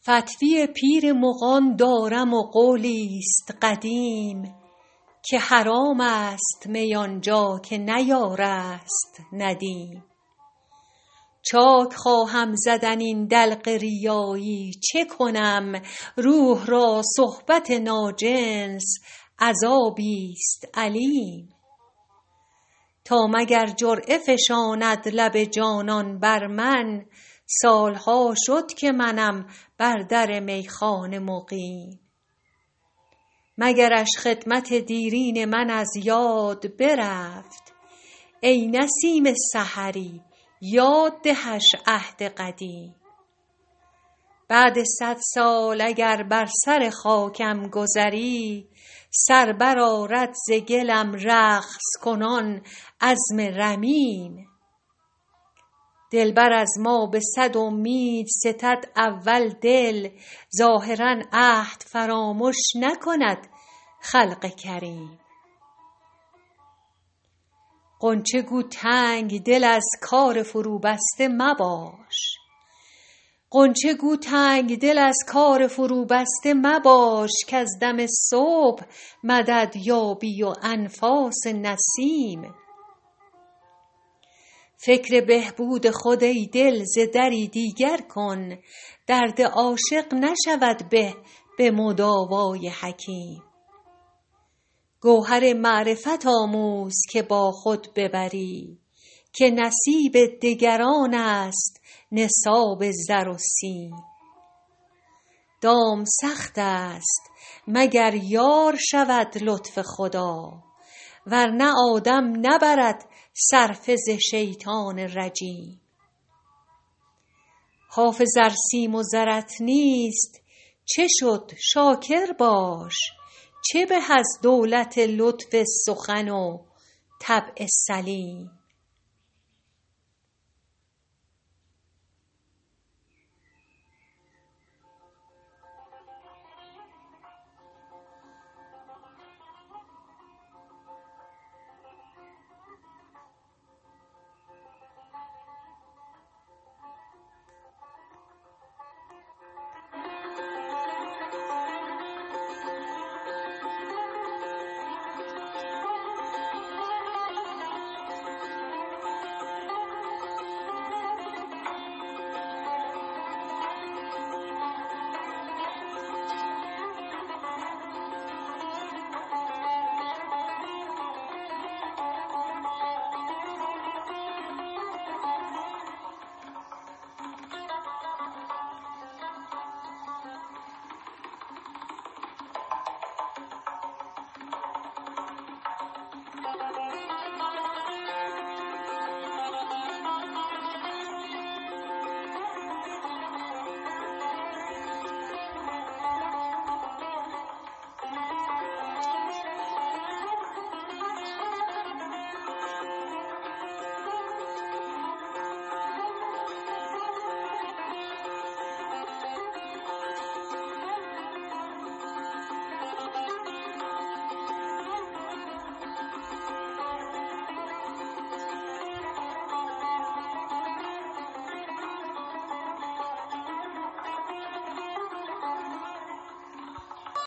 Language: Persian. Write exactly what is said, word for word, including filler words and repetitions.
فتوی پیر مغان دارم و قولیست قدیم، که حرام است می آنجا که نیارست ندیم. چاک خواهم زدن این دلق ریایی، چه کنم روح را صحبت ناجنس عذابیست علیم. تا مگر جرعه فشاند لب جانان بر من، سالها شد که منم بر در میخانه مقیم. مگرش خدمت دیرین من از یاد برفت، ای نسیم سحری یاد دهش عهد قدیم. بعد صد سال اگر بر سر خاکم گذری، سر برآرد ز گلم رقص کنان عزم رمیم. دلبر از ما به صد امید ستد اول دل، ظاهرا عهد فراموش نکند خلق کریم. غنچه گو تنگ دل از کار فروبسته مباش، غنچه گو تنگ دل از کار فروبسته مباش، کز دم صبح مدد یابی و انفاس نسیم. فکر بهبود خود ای دل ز دری دیگر کن، درد عاشق نشود به به مداوای حکیم. گوهر معرفت آموز که با خود ببری، که نصیب دگران است نصاب زر و سیم. دام سخت است مگر یار شود لطف خدا، ورنه آدم نبرد صرفه ز شیطان رجیم. حافظ ار سیم و زرت نیست چه شد شاکر باش، چه به از دولت لطف سخن و طبع سلیم.